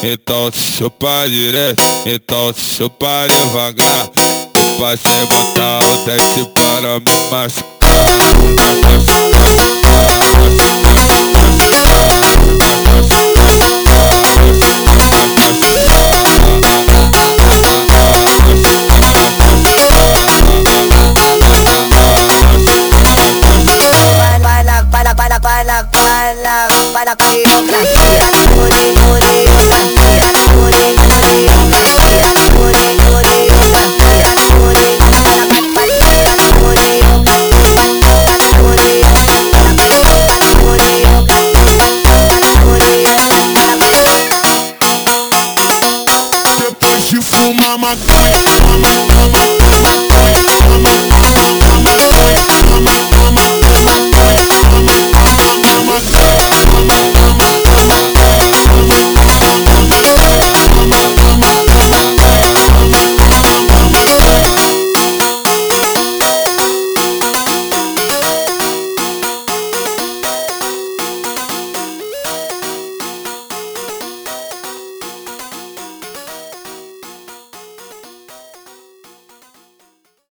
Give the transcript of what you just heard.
então chupa direto, então chupa devagar. O parceiro botar o teste para me machucar.